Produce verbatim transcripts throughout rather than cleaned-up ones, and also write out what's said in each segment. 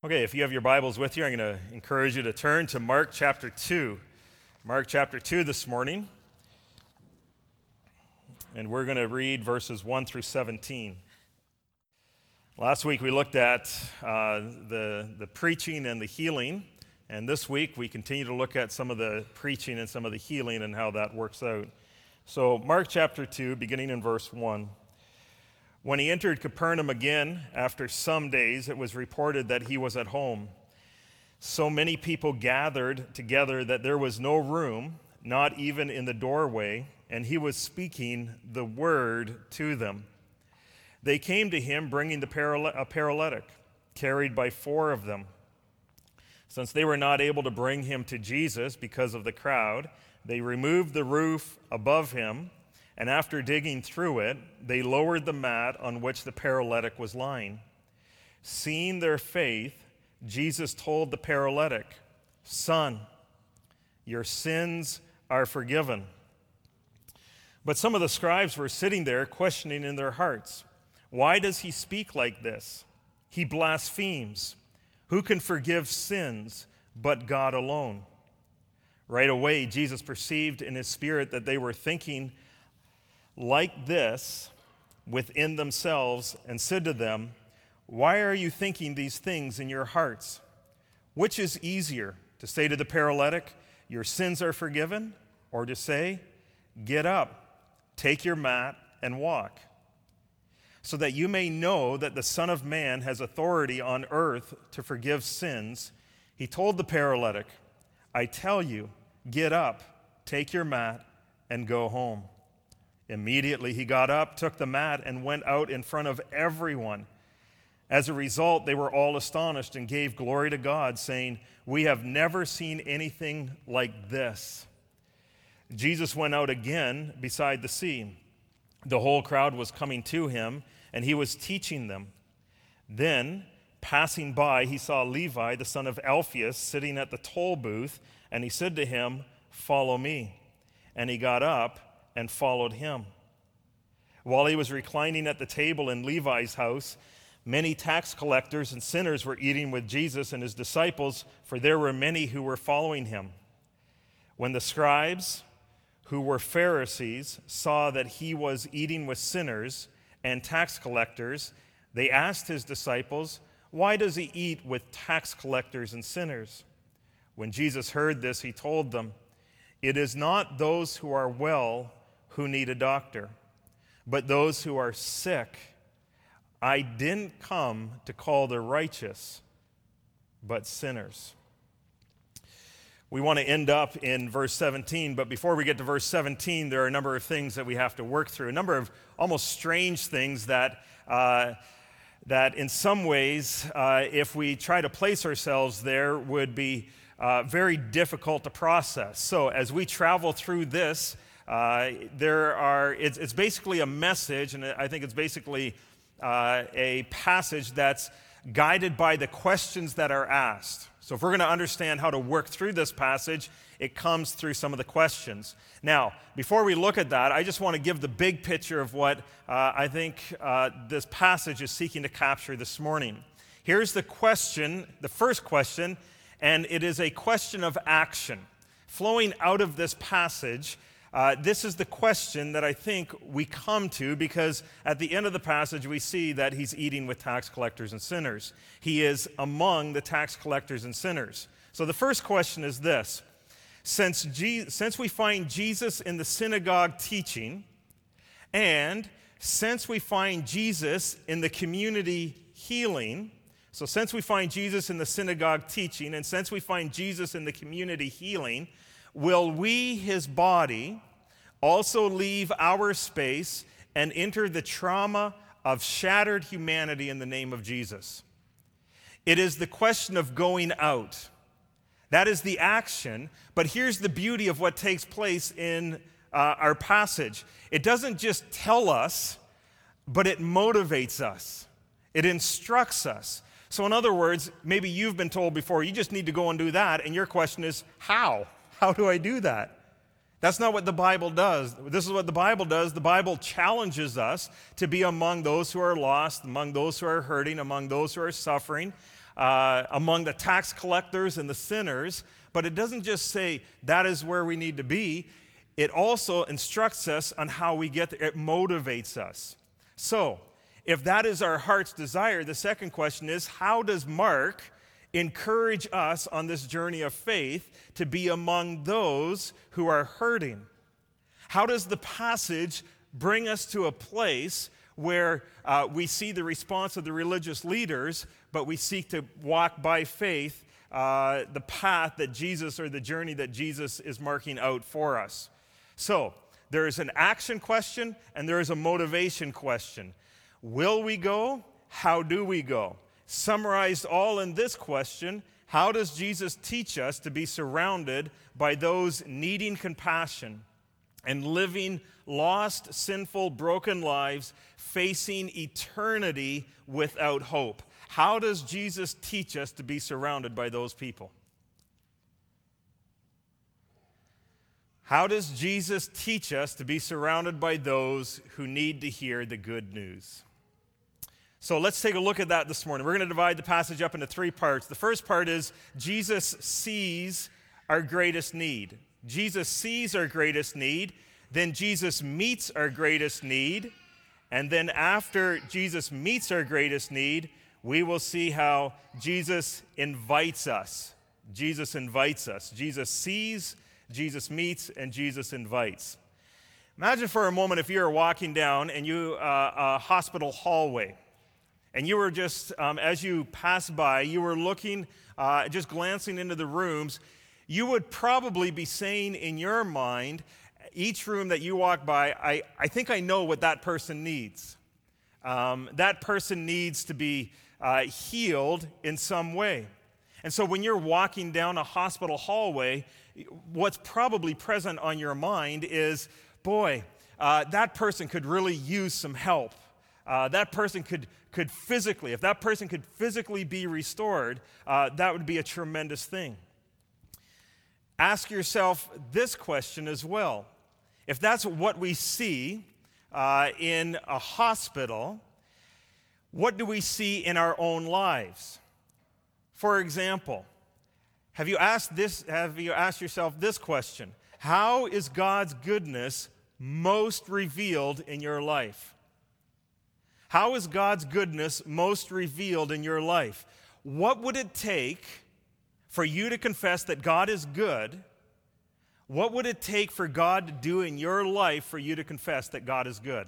Okay, if you have your Bibles with you, I'm going to encourage you to turn to Mark chapter two. Mark chapter two this morning. And we're going to read verses one through seventeen. Last week we looked at uh, the, the preaching and the healing. And this week we continue to look at some of the preaching and some of the healing and how that works out. So Mark chapter two, beginning in verse one. When he entered Capernaum again, after some days, it was reported that he was at home. So many people gathered together that there was no room, not even in the doorway, and he was speaking the word to them. They came to him, bringing the paral- a paralytic, carried by four of them. Since they were not able to bring him to Jesus because of the crowd, they removed the roof above him, and after digging through it, they lowered the mat on which the paralytic was lying. Seeing their faith, Jesus told the paralytic, "Son, your sins are forgiven." But some of the scribes were sitting there questioning in their hearts, "Why does he speak like this? He blasphemes. Who can forgive sins but God alone?" Right away, Jesus perceived in his spirit that they were thinking like this within themselves and said to them, "Why are you thinking these things in your hearts? Which is easier, to say to the paralytic, 'Your sins are forgiven,' or to say, 'Get up, take your mat and walk'? So that you may know that the Son of Man has authority on earth to forgive sins," he told the paralytic, "I tell you, get up, take your mat, and go home." Immediately he got up, took the mat, and went out in front of everyone. As a result, they were all astonished and gave glory to God, saying, "We have never seen anything like this." Jesus went out again beside the sea. The whole crowd was coming to him, and he was teaching them. Then, passing by, he saw Levi, the son of Alphaeus, sitting at the toll booth, and he said to him, "Follow me." And he got up and followed him. While he was reclining at the table in Levi's house, many tax collectors and sinners were eating with Jesus and his disciples, for there were many who were following him. When the scribes, who were Pharisees, saw that he was eating with sinners and tax collectors, they asked his disciples, "Why does he eat with tax collectors and sinners?" When Jesus heard this, he told them, "It is not those who are well who need a doctor, but those who are sick. I didn't come to call the righteous, but sinners." We want to end up in verse seventeen, but before we get to verse seventeen, there are a number of things that we have to work through, a number of almost strange things that, uh, that in some ways, uh, if we try to place ourselves there, would be uh, very difficult to process. So as we travel through this, Uh, there are, it's, it's basically a message, and I think it's basically uh, a passage that's guided by the questions that are asked. So if we're going to understand how to work through this passage, it comes through some of the questions. Now, before we look at that, I just want to give the big picture of what uh, I think uh, this passage is seeking to capture this morning. Here's the question, the first question, and it is a question of action. Flowing out of this passage, Uh, this is the question that I think we come to, because at the end of the passage we see that he's eating with tax collectors and sinners. He is among the tax collectors and sinners. So the first question is this: since, Je- since we find Jesus in the synagogue teaching, and since we find Jesus in the community healing, so since we find Jesus in the synagogue teaching, and since we find Jesus in the community healing, will we, his body, also leave our space and enter the trauma of shattered humanity in the name of Jesus? It is the question of going out. That is the action, but here's the beauty of what takes place in uh, our passage. It doesn't just tell us, but it motivates us. It instructs us. So in other words, maybe you've been told before, you just need to go and do that, and your question is, how? How do I do that? That's not what the Bible does. This is what the Bible does. The Bible challenges us to be among those who are lost, among those who are hurting, among those who are suffering, uh, among the tax collectors and the sinners. But it doesn't just say that is where we need to be. It also instructs us on how we get there. It motivates us. So, if that is our heart's desire, the second question is, how does Mark encourage us on this journey of faith to be among those who are hurting? How does the passage bring us to a place where uh, we see the response of the religious leaders, but we seek to walk by faith uh, the path that Jesus, or the journey that Jesus is marking out for us? So, there is an action question and there is a motivation question. Will we go? How do we go? Summarized all in this question: how does Jesus teach us to be surrounded by those needing compassion and living lost, sinful, broken lives, facing eternity without hope? How does Jesus teach us to be surrounded by those people? How does Jesus teach us to be surrounded by those who need to hear the good news? So let's take a look at that this morning. We're going to divide the passage up into three parts. The first part is Jesus sees our greatest need. Jesus sees our greatest need. Then Jesus meets our greatest need. And then after Jesus meets our greatest need, we will see how Jesus invites us. Jesus invites us. Jesus sees, Jesus meets, and Jesus invites. Imagine for a moment if you were walking down and you uh, a hospital hallway, and you were just, um, as you passed by, you were looking, uh, just glancing into the rooms. You would probably be saying in your mind, each room that you walk by, I, I think I know what that person needs. Um, that person needs to be uh, healed in some way. And so when you're walking down a hospital hallway, what's probably present on your mind is, boy, uh, that person could really use some help. Uh, that person could, could physically, if that person could physically be restored, uh, that would be a tremendous thing. Ask yourself this question as well. If that's what we see uh, in a hospital, what do we see in our own lives? For example, have you asked this? Have you asked yourself this question? How is God's goodness most revealed in your life? How is God's goodness most revealed in your life? What would it take for you to confess that God is good? What would it take for God to do in your life for you to confess that God is good?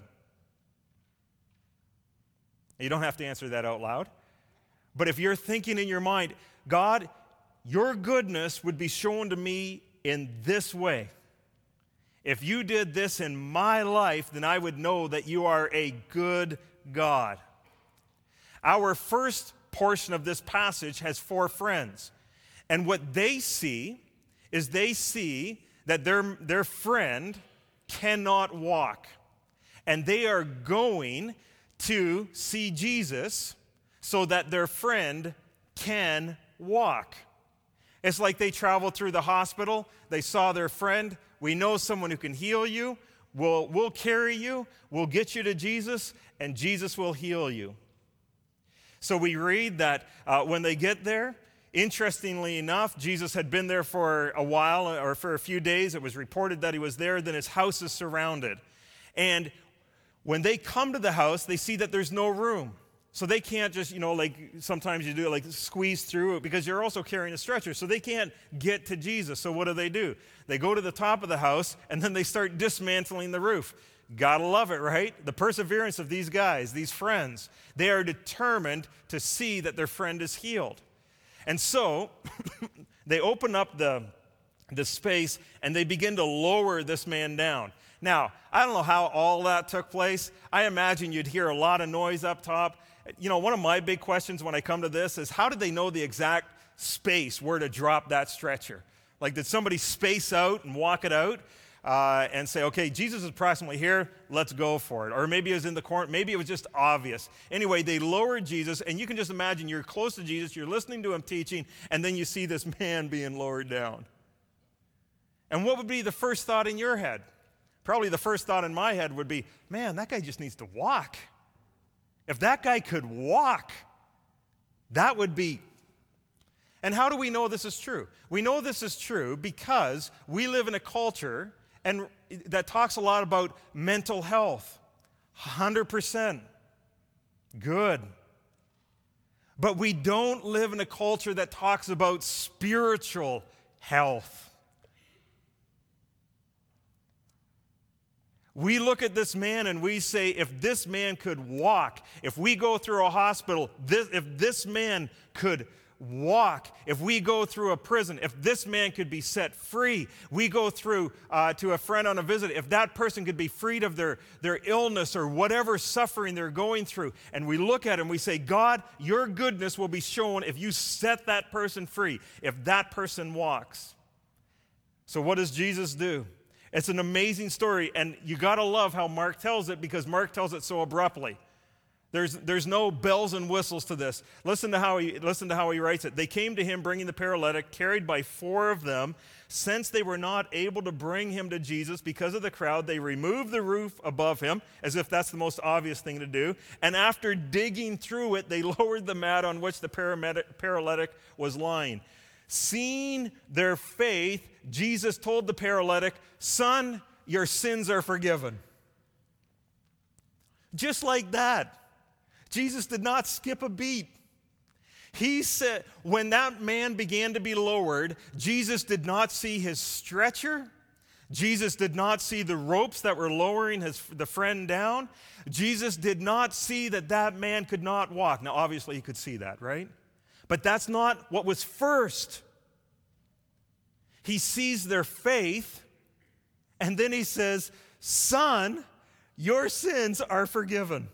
You don't have to answer that out loud. But if you're thinking in your mind, God, your goodness would be shown to me in this way. If you did this in my life, then I would know that you are a good God. Our first portion of this passage has four friends. And what they see is they see that their, their friend cannot walk. And they are going to see Jesus so that their friend can walk. It's like they traveled through the hospital. They saw their friend. We know someone who can heal you. We'll, we'll carry you. We'll get you to Jesus, and Jesus will heal you. So we read that uh, when they get there, interestingly enough, Jesus had been there for a while or for a few days. It was reported that he was there. Then his house is surrounded. And when they come to the house, they see that there's no room. So they can't just, you know, like sometimes you do, like squeeze through it because you're also carrying a stretcher. So they can't get to Jesus. So what do they do? They go to the top of the house and then they start dismantling the roof. Gotta love it, right? The perseverance of these guys, these friends. They are determined to see that their friend is healed. And so they open up the, the space and they begin to lower this man down. Now, I don't know how all that took place. I imagine you'd hear a lot of noise up top. You know, one of my big questions when I come to this is, how did they know the exact space where to drop that stretcher? Like, did somebody space out and walk it out uh, and say, okay, Jesus is approximately here, let's go for it? Or maybe it was in the corner, maybe it was just obvious. Anyway, they lowered Jesus, and you can just imagine you're close to Jesus, you're listening to him teaching, and then you see this man being lowered down. And what would be the first thought in your head? Probably the first thought in my head would be, man, that guy just needs to walk. If that guy could walk, that would be And how do we know this is true? We know this is true because we live in a culture and that talks a lot about mental health. one hundred percent. Good. But we don't live in a culture that talks about spiritual health. We look at this man and we say, if this man could walk, if we go through a hospital, this, if this man could walk, if we go through a prison, if this man could be set free, we go through uh, to a friend on a visit, if that person could be freed of their, their illness or whatever suffering they're going through, and we look at him, we say, God, your goodness will be shown if you set that person free, if that person walks. So what does Jesus do? It's an amazing story, and you got to love how Mark tells it because Mark tells it so abruptly. There's, there's no bells and whistles to this. Listen to how he, listen to how he writes it. They came to him bringing the paralytic, carried by four of them. Since they were not able to bring him to Jesus because of the crowd, they removed the roof above him, as if that's the most obvious thing to do. And after digging through it, they lowered the mat on which the paralytic was lying. Seeing their faith, Jesus told the paralytic, "Son, your sins are forgiven." Just like that. Jesus did not skip a beat. He said, when that man began to be lowered, Jesus did not see his stretcher. Jesus did not see the ropes that were lowering his, the friend down. Jesus did not see that that man could not walk. Now, obviously, he could see that, right? But that's not what was first. He sees their faith, and then he says, "Son, your sins are forgiven."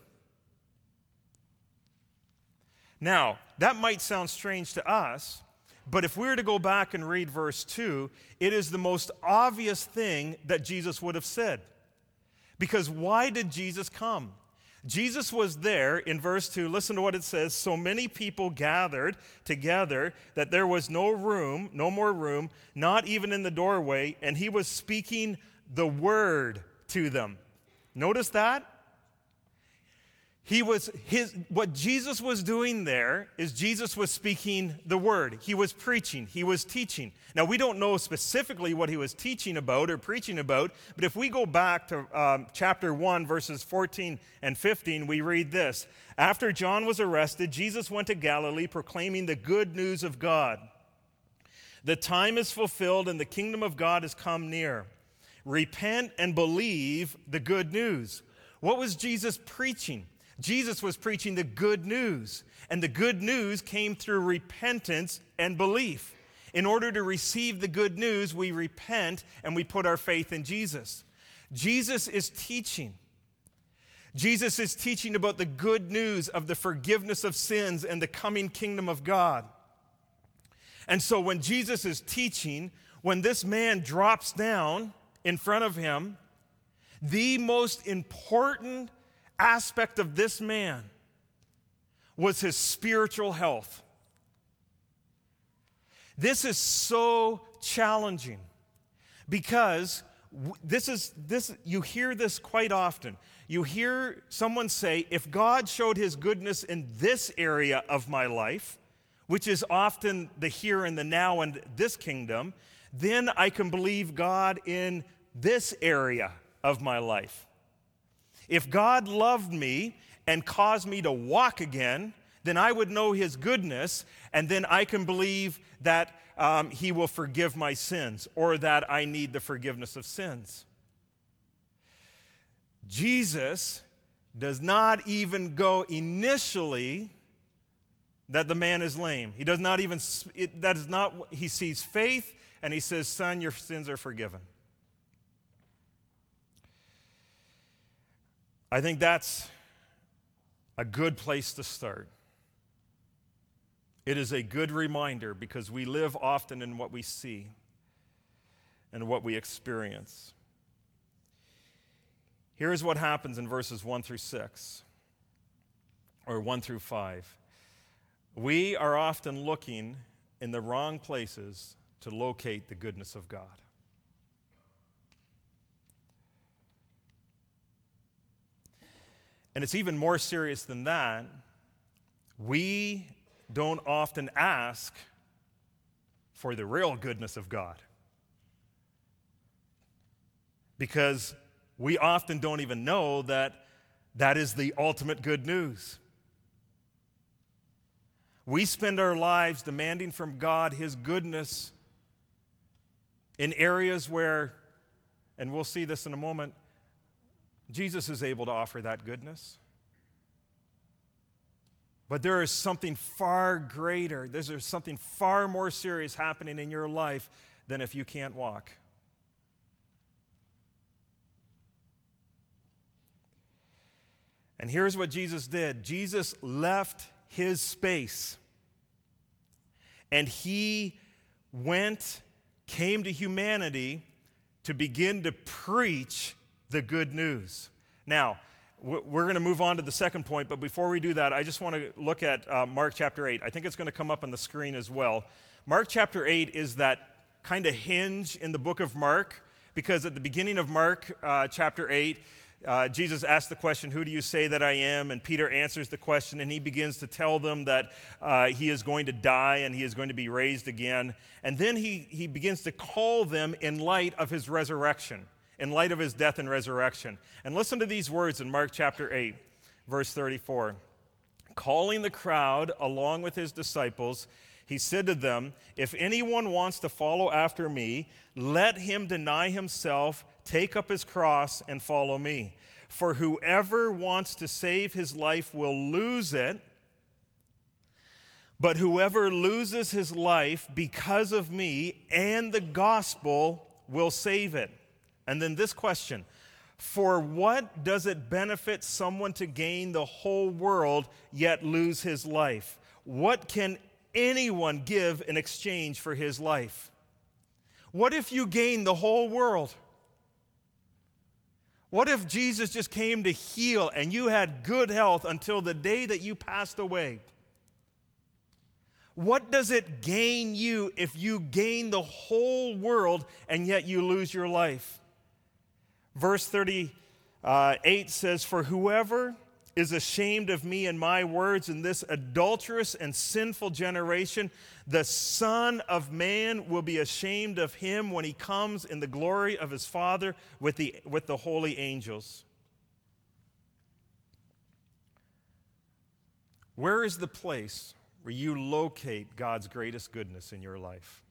Now, that might sound strange to us, but if we were to go back and read verse two, it is the most obvious thing that Jesus would have said. Because why did Jesus come? Jesus was there in verse two. Listen to what it says. So many people gathered together that there was no room, no more room, not even in the doorway, and he was speaking the word to them. Notice that? He was his what Jesus was doing there is Jesus was speaking the word. He was preaching, he was teaching. Now we don't know specifically what he was teaching about or preaching about, but if we go back to um, chapter one, verses fourteen and fifteen, we read this. After John was arrested, Jesus went to Galilee proclaiming the good news of God. The time is fulfilled and the kingdom of God has come near. Repent and believe the good news. What was Jesus preaching? Jesus was preaching the good news, and the good news came through repentance and belief. In order to receive the good news, we repent and we put our faith in Jesus. Jesus is teaching. Jesus is teaching about the good news of the forgiveness of sins and the coming kingdom of God. And so when Jesus is teaching, when this man drops down in front of him, the most important aspect of this man was his spiritual health. This is so challenging because this is this you hear this quite often. You hear someone say, if God showed his goodness in this area of my life, which is often the here and the now and this kingdom, then I can believe God in this area of my life. If God loved me and caused me to walk again, then I would know his goodness, and then I can believe that um, he will forgive my sins, or that I need the forgiveness of sins. Jesus does not even go initially that the man is lame. He does not even, it, that is not, he sees faith, and he says, "Son, your sins are forgiven." I think that's a good place to start. It is a good reminder because we live often in what we see and what we experience. Here's what happens in verses one through six, or one through five. We are often looking in the wrong places to locate the goodness of God. And it's even more serious than that. We don't often ask for the real goodness of God. Because we often don't even know that that is the ultimate good news. We spend our lives demanding from God His goodness in areas where, and we'll see this in a moment, Jesus is able to offer that goodness. But there is something far greater, there's something far more serious happening in your life than if you can't walk. And here's what Jesus did. Jesus left His space, and He went, came to humanity to begin to preach the good news. Now, we're going to move on to the second point, but before we do that, I just want to look at uh, Mark chapter eight. I think it's going to come up on the screen as well. Mark chapter eight is that kind of hinge in the book of Mark, because at the beginning of Mark uh, chapter eight, Uh, Jesus asked the question, "Who do you say that I am?" And Peter answers the question, and he begins to tell them that uh, he is going to die and he is going to be raised again. And then he, he begins to call them in light of his resurrection, in light of his death and resurrection. And listen to these words in Mark chapter eight, verse thirty-four. Calling the crowd along with his disciples, he said to them, "If anyone wants to follow after me, let him deny himself, take up his cross, and follow me. For whoever wants to save his life will lose it, but whoever loses his life because of me and the gospel will save it." And then this question, "For what does it benefit someone to gain the whole world yet lose his life? What can anyone give in exchange for his life?" What if you gain the whole world? What if Jesus just came to heal and you had good health until the day that you passed away? What does it gain you if you gain the whole world and yet you lose your life? Verse thirty-eight says, "For whoever is ashamed of me and my words in this adulterous and sinful generation, the Son of Man will be ashamed of him when he comes in the glory of his Father with the, with the holy angels." Where is the place where you locate God's greatest goodness in your life?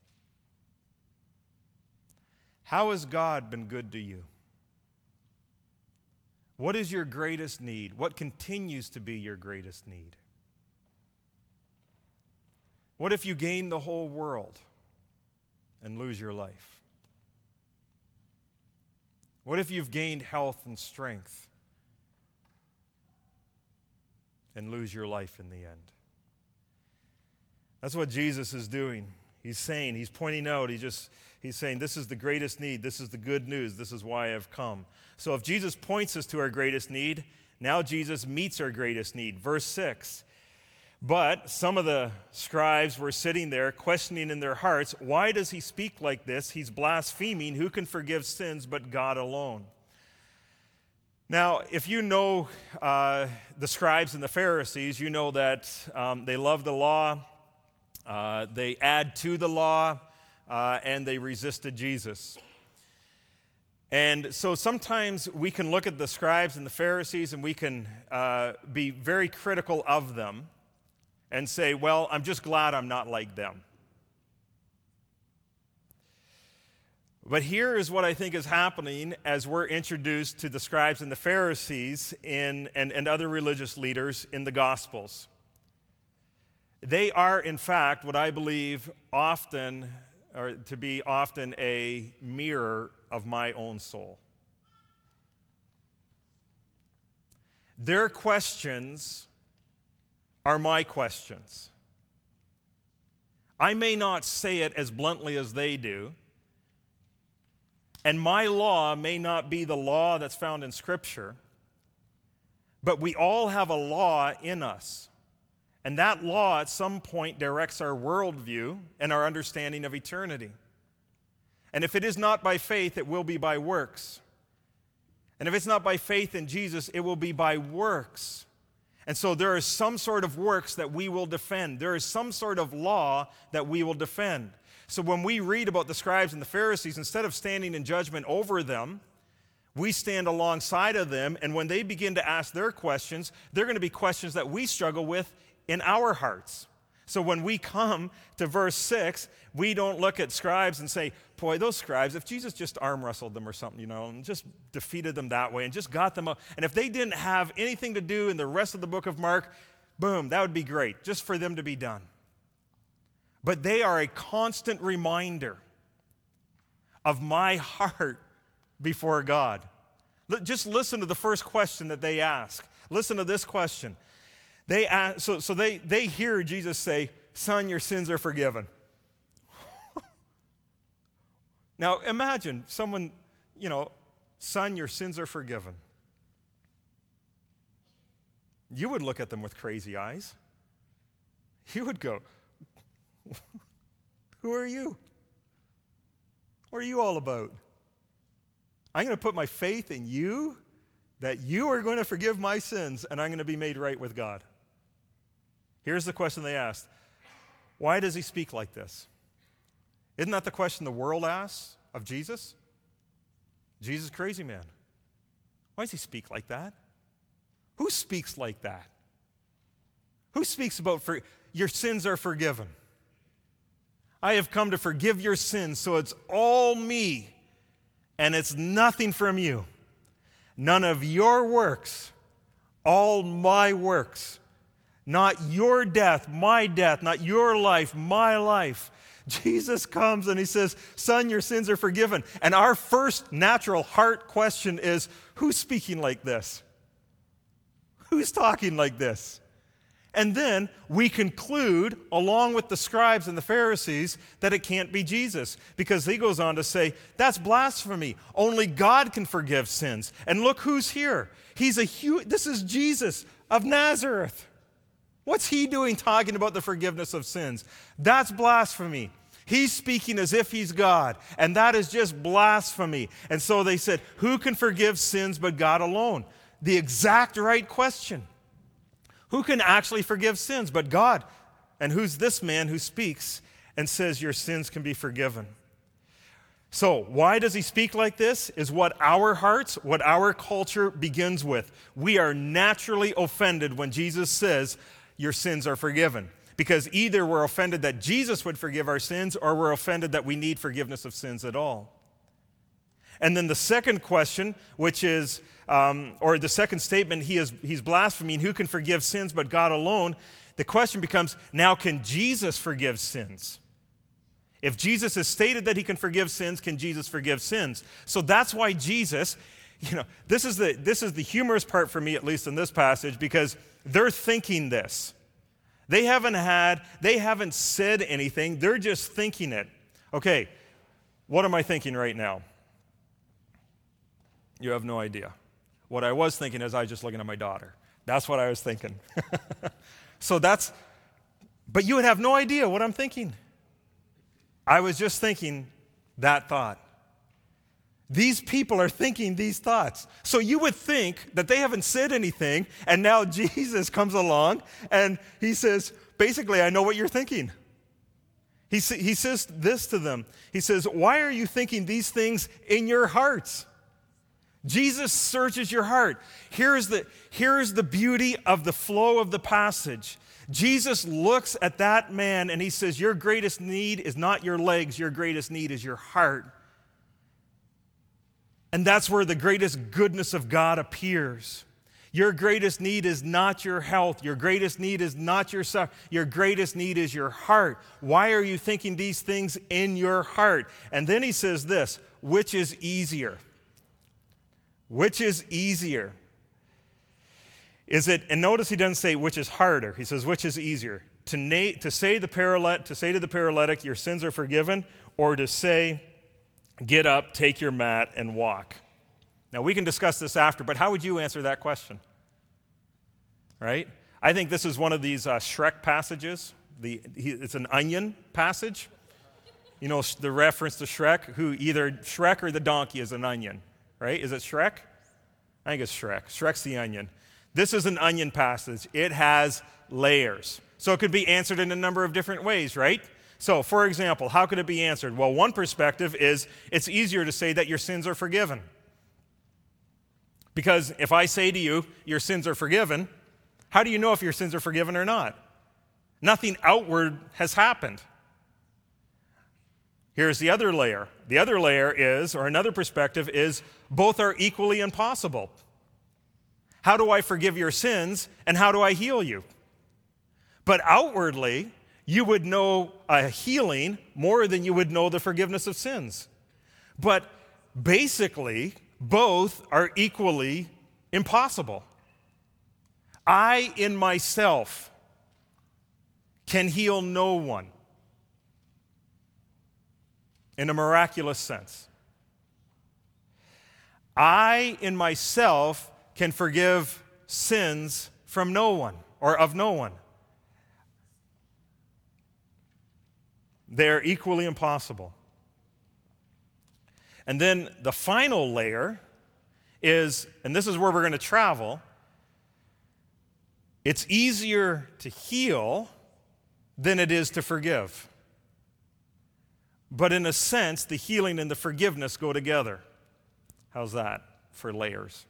How has God been good to you? What is your greatest need? What continues to be your greatest need? What if you gain the whole world and lose your life? What if you've gained health and strength and lose your life in the end? That's what Jesus is doing. He's saying, he's pointing out, he just, he's saying, this is the greatest need. This is the good news. This is why I've come. So if Jesus points us to our greatest need, now Jesus meets our greatest need. Verse six, "But some of the scribes were sitting there questioning in their hearts, 'Why does he speak like this? He's blaspheming. Who can forgive sins but God alone?'" Now, if you know uh, the scribes and the Pharisees, you know that um, they love the law, uh, they add to the law, uh, and they resisted Jesus. And so sometimes we can look at the scribes and the Pharisees and we can uh, be very critical of them and say, well, I'm just glad I'm not like them. But here is what I think is happening as we're introduced to the scribes and the Pharisees in, and, and other religious leaders in the Gospels. They are, in fact, what I believe often, or to be often a mirror of my own soul. Their questions are my questions. I may not say it as bluntly as they do, and my law may not be the law that's found in Scripture, but we all have a law in us. And that law at some point directs our worldview and our understanding of eternity. And if it is not by faith, it will be by works. And if it's not by faith in Jesus, it will be by works. And so there is some sort of works that we will defend. There is some sort of law that we will defend. So when we read about the scribes and the Pharisees, instead of standing in judgment over them, we stand alongside of them, and when they begin to ask their questions, they're going to be questions that we struggle with in our hearts. So when we come to verse six, we don't look at scribes and say, boy, those scribes, if Jesus just arm wrestled them or something, you know, and just defeated them that way and just got them up, and if they didn't have anything to do in the rest of the book of Mark, boom, that would be great, just for them to be done. But they are a constant reminder of my heart before God. Just listen to the first question that they ask. Listen to this question. They ask, so, so they, they hear Jesus say, son, your sins are forgiven. Now imagine someone, you know, son, your sins are forgiven. You would look at them with crazy eyes. You would go, who are you? What are you all about? I'm going to put my faith in you, that you are going to forgive my sins, and I'm going to be made right with God. Here's the question they asked. Why does he speak like this? Isn't that the question the world asks of Jesus? Jesus, crazy man. Why does he speak like that? Who speaks like that? Who speaks about for, your sins are forgiven? I have come to forgive your sins, so it's all me. And it's nothing from you. None of your works, all my works. Not your death, my death, not your life, my life. Jesus comes and he says, son, your sins are forgiven. And our first natural heart question is, who's speaking like this? Who's talking like this? And then we conclude, along with the scribes and the Pharisees, that it can't be Jesus. Because he goes on to say, that's blasphemy. Only God can forgive sins. And look who's here. He's a huge, this is Jesus of Nazareth. What's he doing talking about the forgiveness of sins? That's blasphemy. He's speaking as if he's God. And that is just blasphemy. And so they said, who can forgive sins but God alone? The exact right question. Who can actually forgive sins but God? And who's this man who speaks and says your sins can be forgiven? So why does he speak like this? Is what our hearts, what our culture begins with. We are naturally offended when Jesus says your sins are forgiven. Because either we're offended that Jesus would forgive our sins, or we're offended that we need forgiveness of sins at all. And then the second question, which is, um, or the second statement, he is he's blaspheming, who can forgive sins but God alone? The question becomes, now can Jesus forgive sins? If Jesus has stated that he can forgive sins, can Jesus forgive sins? So that's why Jesus, you know, this is the this is the humorous part for me, at least in this passage, because they're thinking this. They haven't had, they haven't said anything, they're just thinking it. Okay, what am I thinking right now? You have no idea. What I was thinking is I was just looking at my daughter. That's what I was thinking. So that's, but you would have no idea what I'm thinking. I was just thinking that thought. These people are thinking these thoughts. So you would think that they haven't said anything, and now Jesus comes along and he says, basically, I know what you're thinking. He, he says this to them. He says, why are you thinking these things in your hearts? Jesus searches your heart. Here's the, here's the beauty of the flow of the passage. Jesus looks at that man and he says, your greatest need is not your legs, your greatest need is your heart. And that's where the greatest goodness of God appears. Your greatest need is not your health. Your greatest need is not your suffering. Your greatest need is your heart. Why are you thinking these things in your heart? And then he says this, which is easier? Which is easier? Is it, and notice he doesn't say which is harder. He says which is easier? To, na- to say the paralytic, to say to the paralytic, your sins are forgiven, or to say, get up, take your mat, and walk. Now, we can discuss this after, but how would you answer that question? Right? I think this is one of these uh, Shrek passages. The, he, it's an onion passage. You know, the reference to Shrek, who either Shrek or the donkey is an onion, right? Is it Shrek? I think it's Shrek. Shrek's the onion. This is an onion passage. It has layers. So it could be answered in a number of different ways, right? So, for example, how could it be answered? Well, one perspective is it's easier to say that your sins are forgiven. Because if I say to you, your sins are forgiven, how do you know if your sins are forgiven or not? Nothing outward has happened. Here's the other layer. The other layer is, or another perspective is, both are equally impossible. How do I forgive your sins, and how do I heal you? But outwardly, you would know a healing more than you would know the forgiveness of sins. But basically, both are equally impossible. I, in myself, can heal no one in a miraculous sense. I, in myself, can forgive sins from no one or of no one. They're equally impossible. And then the final layer is, and this is where we're going to travel, it's easier to heal than it is to forgive. But in a sense, the healing and the forgiveness go together. How's that for layers?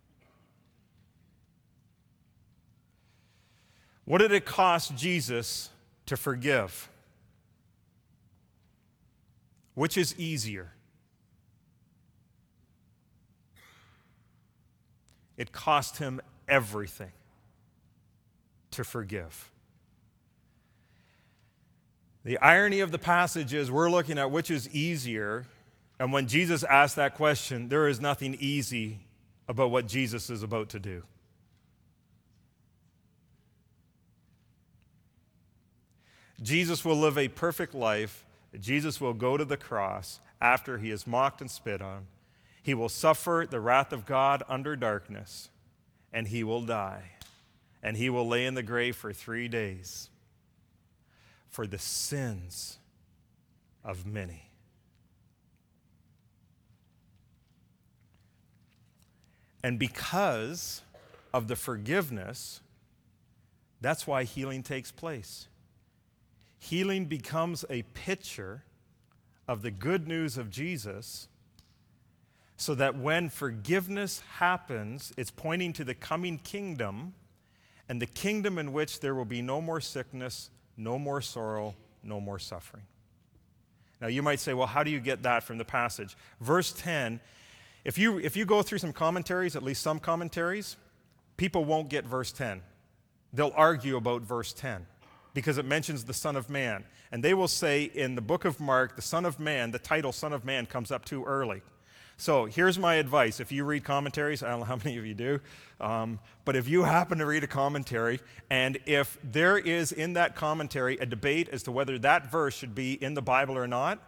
What did it cost Jesus to forgive? Which is easier? It cost him everything to forgive. The irony of the passage is we're looking at which is easier, and when Jesus asked that question, there is nothing easy about what Jesus is about to do. Jesus will live a perfect life. Jesus will go to the cross after he is mocked and spit on. He will suffer the wrath of God under darkness, and he will die. And he will lay in the grave for three days for the sins of many. And because of the forgiveness, that's why healing takes place. Healing becomes a picture of the good news of Jesus, so that when forgiveness happens, it's pointing to the coming kingdom, and the kingdom in which there will be no more sickness, no more sorrow, no more suffering. Now you might say, well, how do you get that from the passage? Verse ten, if you, if you go through some commentaries, at least some commentaries, people won't get verse ten. They'll argue about verse ten because it mentions the Son of Man. And they will say in the book of Mark, the Son of Man, the title Son of Man comes up too early. So here's my advice. If you read commentaries, I don't know how many of you do, um, but if you happen to read a commentary, and if there is in that commentary a debate as to whether that verse should be in the Bible or not,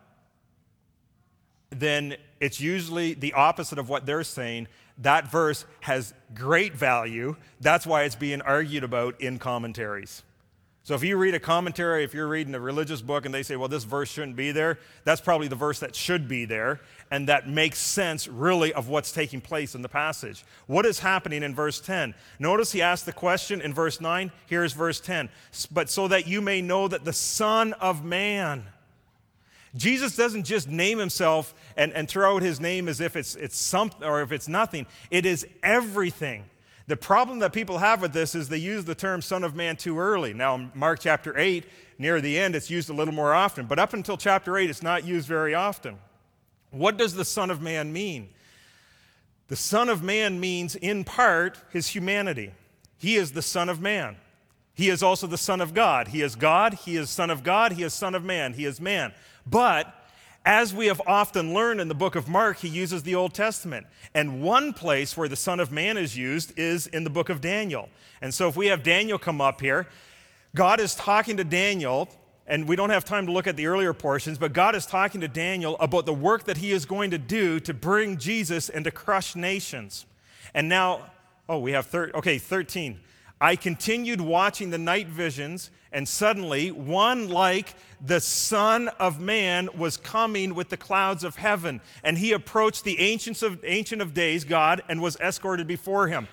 then it's usually the opposite of what they're saying. That verse has great value. That's why it's being argued about in commentaries. So if you read a commentary, if you're reading a religious book and they say, well, this verse shouldn't be there, that's probably the verse that should be there, and that makes sense, really, of what's taking place in the passage. What is happening in verse ten? Notice he asked the question in verse nine. Here's verse ten. But so that you may know that the Son of Man. Jesus doesn't just name himself and, and throw out his name as if it's, it's something or if it's nothing. It is everything. The problem that people have with this is they use the term Son of Man too early. Now, in Mark chapter eight, near the end, it's used a little more often. But up until chapter eight, it's not used very often. What does the Son of Man mean? The Son of Man means, in part, his humanity. He is the Son of Man. He is also the Son of God. He is God. He is Son of God. He is Son of Man. He is man. But as we have often learned in the book of Mark, he uses the Old Testament. And one place where the Son of Man is used is in the book of Daniel. And so if we have Daniel come up here, God is talking to Daniel, and we don't have time to look at the earlier portions, but God is talking to Daniel about the work that he is going to do to bring Jesus and to crush nations. And now, oh, we have, thir- okay, thirteen. I continued watching the night visions, and suddenly one like the Son of Man was coming with the clouds of heaven. And he approached the Ancient of, Ancient of Days, God, and was escorted before him.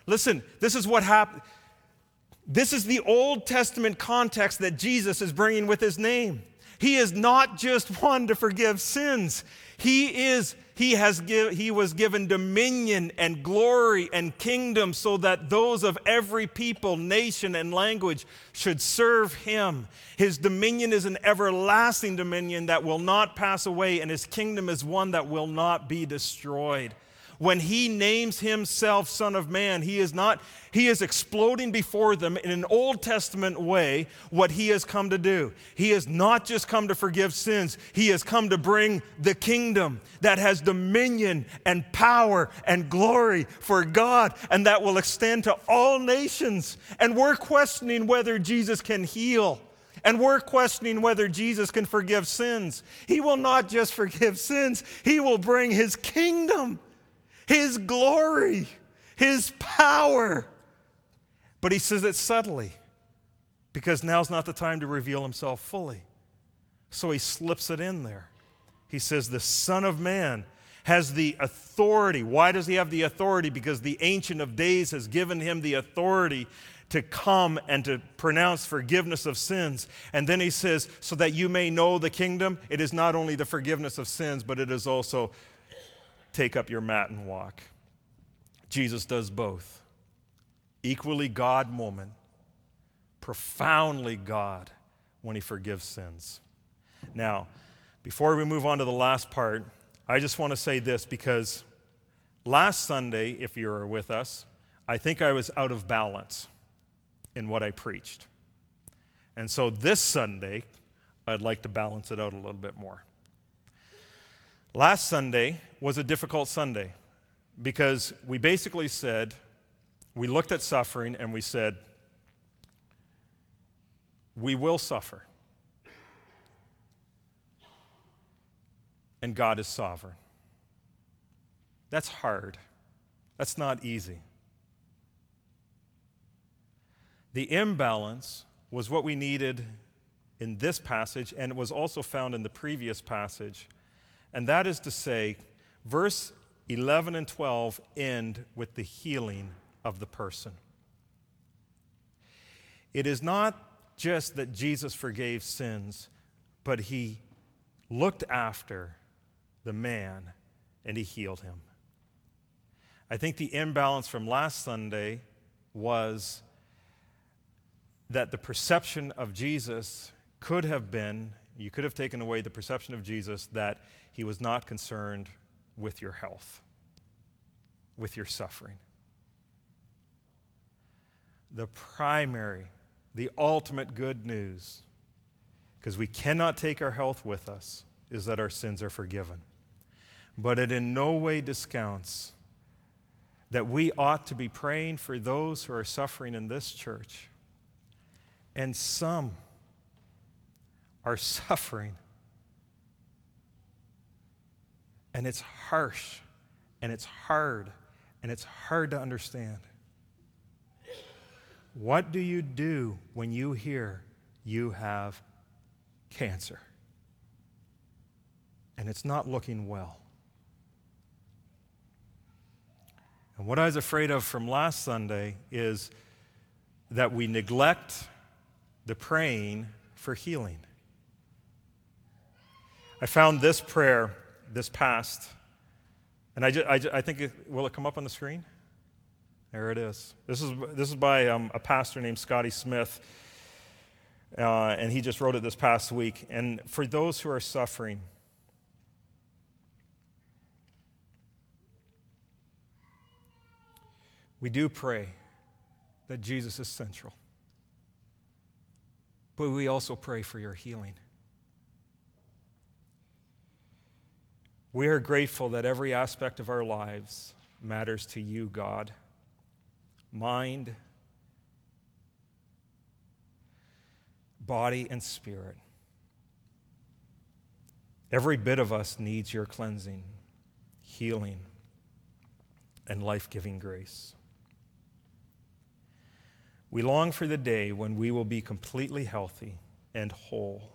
Listen, this is what happened. This is the Old Testament context that Jesus is bringing with his name. He is not just one to forgive sins. He is he has give, he was given dominion and glory and kingdom so that those of every people, nation, and language should serve him. His dominion is an everlasting dominion that will not pass away, and his kingdom is one that will not be destroyed. When he names himself Son of Man, he is not, he is exploding before them in an Old Testament way what he has come to do. He has not just come to forgive sins. He has come to bring the kingdom that has dominion and power and glory for God, and that will extend to all nations. And we're questioning whether Jesus can heal. And we're questioning whether Jesus can forgive sins. He will not just forgive sins. He will bring his kingdom, his glory, his power. But he says it subtly because now's not the time to reveal himself fully. So he slips it in there. He says the Son of Man has the authority. Why does he have the authority? Because the Ancient of Days has given him the authority to come and to pronounce forgiveness of sins. And then he says, so that you may know the kingdom, it is not only the forgiveness of sins, but it is also take up your mat and walk. Jesus does both. Equally God moment, profoundly God when he forgives sins. Now, before we move on to the last part, I just want to say this because last Sunday, if you were with us, I think I was out of balance in what I preached. And so this Sunday, I'd like to balance it out a little bit more. Last Sunday was a difficult Sunday because we basically said, we looked at suffering and we said, we will suffer. And God is sovereign. That's hard. That's not easy. The imbalance was what we needed in this passage, and it was also found in the previous passage. And that is to say, verse eleven and twelve end with the healing of the person. It is not just that Jesus forgave sins, but he looked after the man and he healed him. I think the imbalance from last Sunday was that the perception of Jesus could have been, you could have taken away the perception of Jesus that he was not concerned with your health, with your suffering. The primary, the ultimate good news, because we cannot take our health with us, is that our sins are forgiven. But it in no way discounts that we ought to be praying for those who are suffering in this church. And some are suffering. And it's harsh, and it's hard, and it's hard to understand. What do you do when you hear you have cancer? And it's not looking well. And what I was afraid of from last Sunday is that we neglect the praying for healing. I found this prayer this past, and I, just, I, just, I think, it, will it come up on the screen? There it is. This is, this is by um, a pastor named Scotty Smith, uh, and he just wrote it this past week. And for those who are suffering, we do pray that Jesus is central. But we also pray for your healing. We are grateful that every aspect of our lives matters to you, God. Mind, body, and spirit. Every bit of us needs your cleansing, healing, and life-giving grace. We long for the day when we will be completely healthy and whole.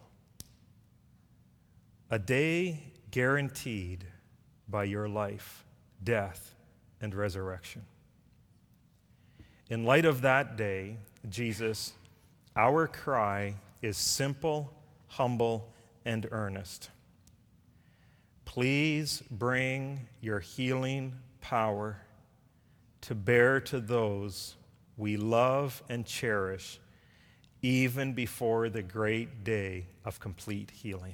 A day guaranteed by your life, death, and resurrection. In light of that day, Jesus, our cry is simple, humble, and earnest. Please bring your healing power to bear to those we love and cherish, even before the great day of complete healing.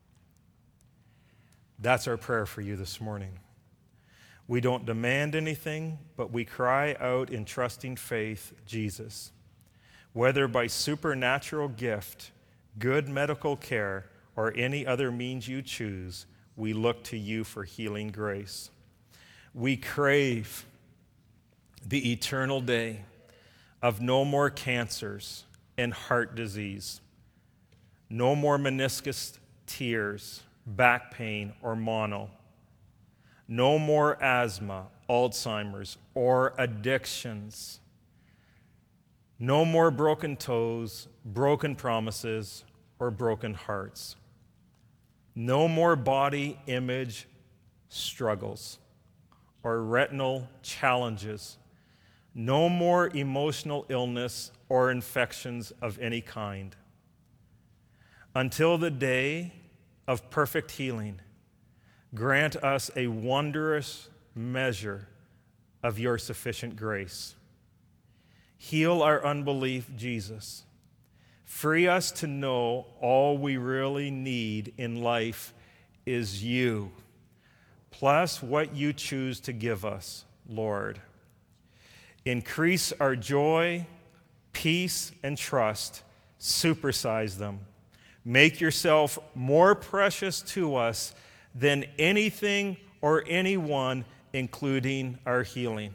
That's our prayer for you this morning. We don't demand anything, but we cry out in trusting faith, Jesus. Whether by supernatural gift, good medical care, or any other means you choose, we look to you for healing grace. We crave the eternal day of no more cancers and heart disease, no more meniscus tears, back pain, or mono, no more asthma, Alzheimer's, or addictions, no more broken toes, broken promises, or broken hearts, no more body image struggles or retinal challenges, no more emotional illness or infections of any kind. Until the day of perfect healing, grant us a wondrous measure of your sufficient grace. Heal our unbelief, Jesus. Free us to know all we really need in life is you, plus what you choose to give us, Lord. Increase our joy, peace, and trust. Supersize them. Make yourself more precious to us than anything or anyone, including our healing.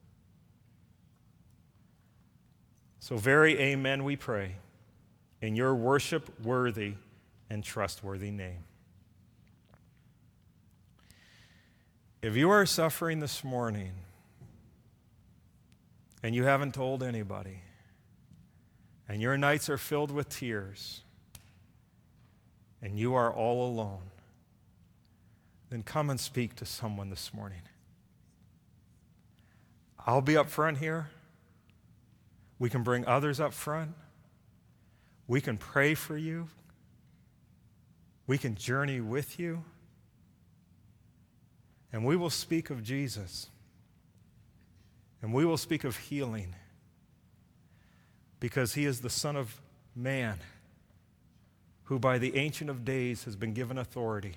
So very amen, we pray, in your worship-worthy and trustworthy name. If you are suffering this morning and you haven't told anybody, and your nights are filled with tears, and you are all alone, then come and speak to someone this morning. I'll be up front here. We can bring others up front. We can pray for you. We can journey with you. And we will speak of Jesus. And we will speak of healing. Because he is the Son of Man, who by the Ancient of Days has been given authority.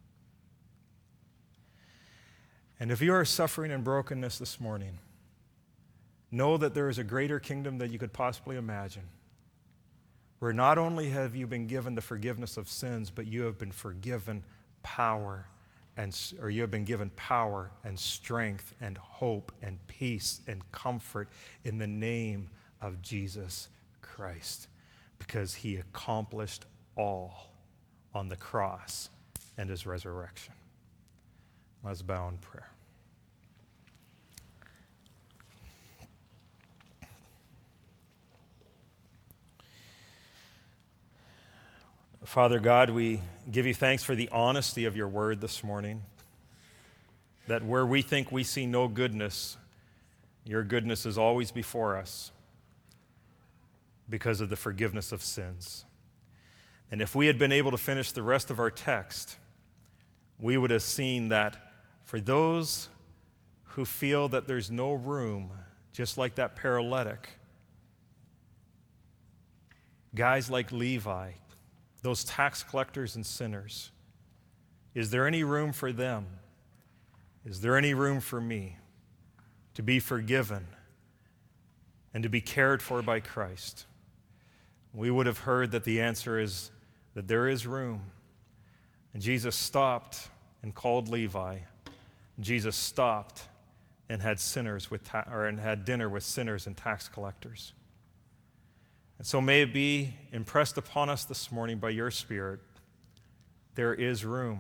And if you are suffering in brokenness this morning, know that there is a greater kingdom than you could possibly imagine, where not only have you been given the forgiveness of sins, but you have been forgiven power, and or you have been given power and strength and hope and peace and comfort in the name of Jesus Christ, because he accomplished all on the cross and his resurrection. Let's bow in prayer. Father God, we give you thanks for the honesty of your word this morning, that where we think we see no goodness, your goodness is always before us because of the forgiveness of sins. And if we had been able to finish the rest of our text, we would have seen that for those who feel that there's no room, just like that paralytic, guys like Levi, those tax collectors and sinners, is there any room for them? Is there any room for me to be forgiven and to be cared for by Christ? We would have heard that the answer is that there is room. And Jesus stopped and called Levi. Jesus stopped and had sinners with ta- or and had dinner with sinners and tax collectors. And so may it be impressed upon us this morning by your Spirit, there is room.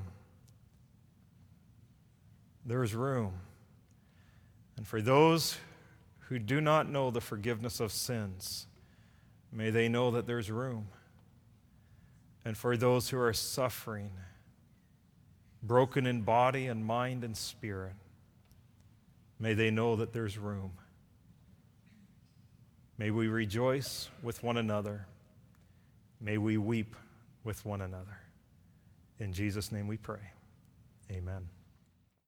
There is room. And for those who do not know the forgiveness of sins, may they know that there's room. And for those who are suffering, broken in body and mind and spirit, may they know that there's room. May we rejoice with one another. May we weep with one another. In Jesus' name we pray. Amen.